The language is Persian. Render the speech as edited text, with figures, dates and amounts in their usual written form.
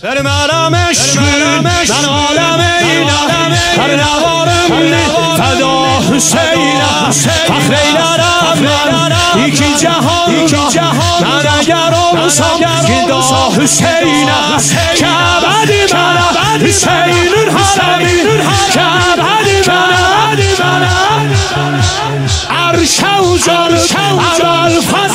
در مرمش من عالم اینم هر نوارم فدا حسینم فخر ایلرم من یکی جهان من اگر امسام گدا حسینم که عبدی منم حسین الحرمی که عبدی منم عرش و جل اول